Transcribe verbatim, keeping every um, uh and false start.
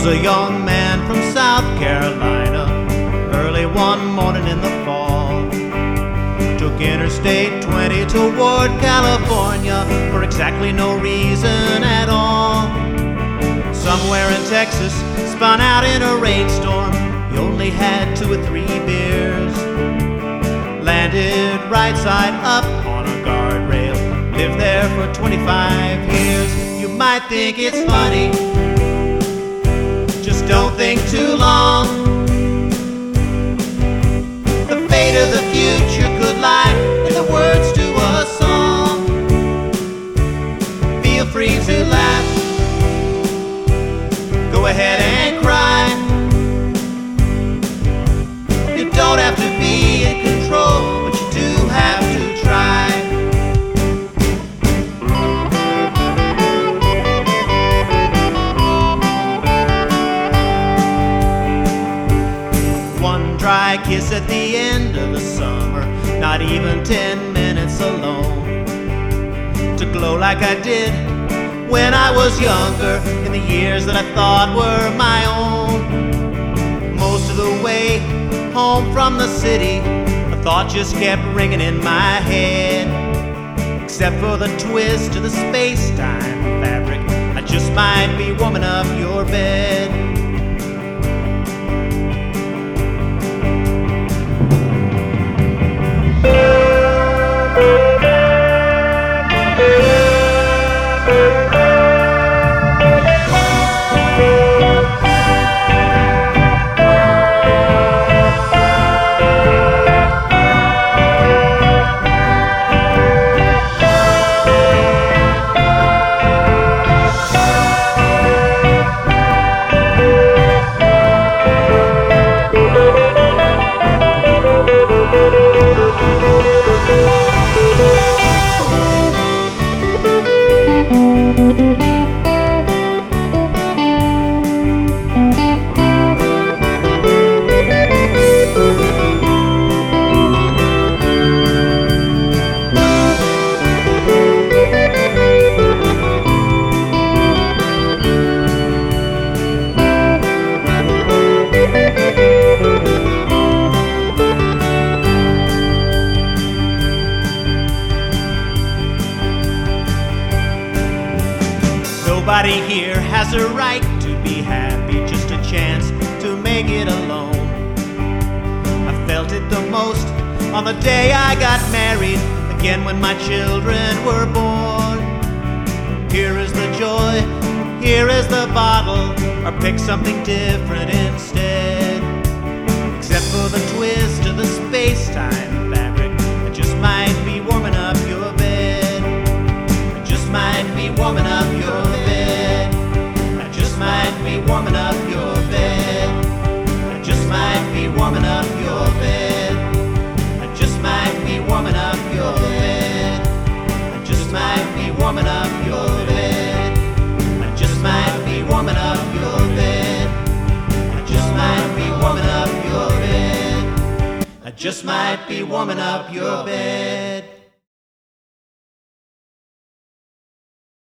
was a young man from South Carolina, early one morning in the fall. Took Interstate twenty toward California for exactly no reason at all. Somewhere in Texas, spun out in a rainstorm. He only had two or three beers. Landed right side up on a guardrail. Lived there for twenty-five years. You might think it's funny, just don't think too long. The fate of the future could lie in the words to a song. Feel free to laugh, go ahead and cry. You don't have to be in control, but you do have to try. One dry kiss at the end of the summer, not even ten minutes alone. To glow like I did when I was younger, in the years that I thought were my own. Most of the way home from the city, a thought just kept ringing in my head. Except for the twist of the space-time fabric, I just might be warming up your bed. Nobody here has a right to be happy, just a chance to make it alone. I felt it the most on the day I got married, again when my children were born. Here is the joy, here is the bottle, or pick something different instead. Except for the twist of the space-time fabric, it just might be warming up your bed. It just might be warming up your bed. Might be warming up your bed. I just might be warming up your bed. I just might be warming up your bed. I just might be warming up your bed. I just might be warming up your bed. I just might be warming up your bed. I just might be warming up your bed.